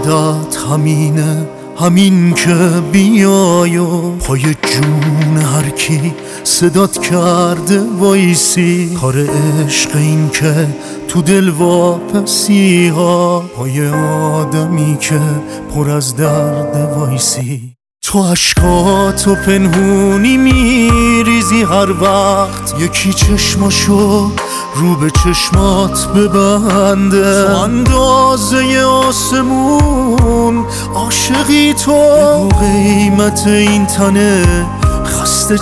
ارادت همینه، همین که بیای و پای جون هر کی صدات کرده وایسی. کار عشق این که تو دل واپسی ها، پای آدمی که پر از درد وایسی. تو عشقاتو پنهونی میریزی هر وقت یکی چشماشو رو به چشمات ببنده. تو اندازه آسمون عاشقی تو، قیمت این تنه خسته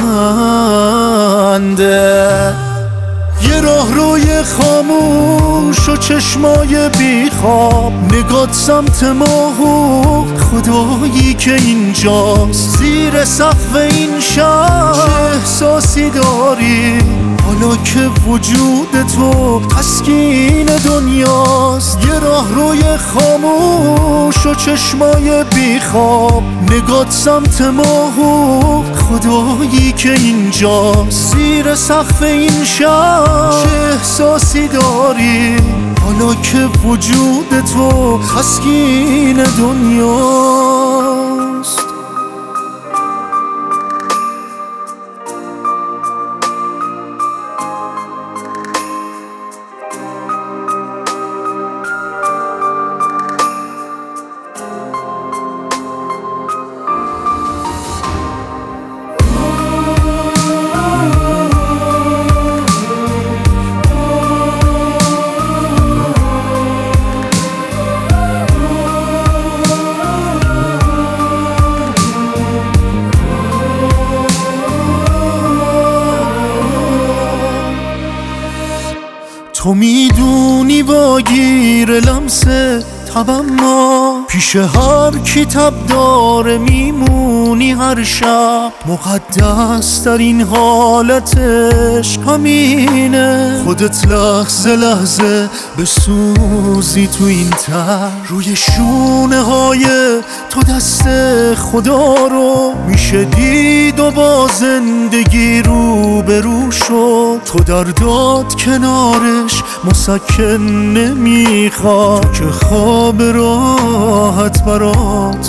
چنده. یه راه روی خاموش و چشمای بیخواب، نگات سمت ماهو خدایی که اینجاست. زیر سقف این شهر چه احساسی داری حالا که وجود تو تسکین دنیاست. یه راه روی خاموش و چشمای بیخواب، نگات سمت ماهو خدایی که اینجاست. زیر سقف این شهر چه احساسی داری حالا که وجود تو تسکین دنیاست. تو میدونی با گیر لمسه تبم ما پیش هر کی تب داره میمونی هر شب. مقدس در این حالتش همینه، خودت لحظه لحظه بسوزی تو این تر. روی شونه های تو دست خدا رو میشه دید و با زندگی رو به رو شد. تو در داد کنارش مسکن نمیخواد، که خواب راحت برات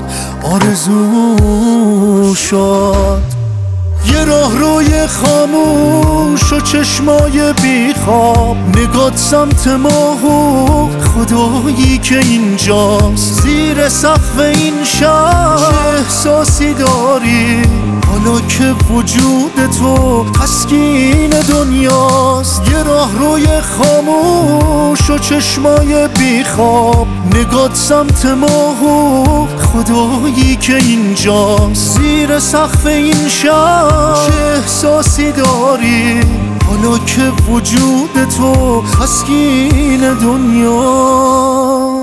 آرزو شد. یه راه روی خاموش و چشمای بیخواب، نگات سمت ماهو خدایی که اینجاست. زیر سقف این شهر چه احساسی داری حالا که وجود تو تسکین دنیاست. یه راه روی خاموش و چشمای بیخواب، نگات سمت ماهو خدایی که اینجاست. زیر سقف این شهر چه احساسی داری حالا که وجود تو تسکین دنیاست.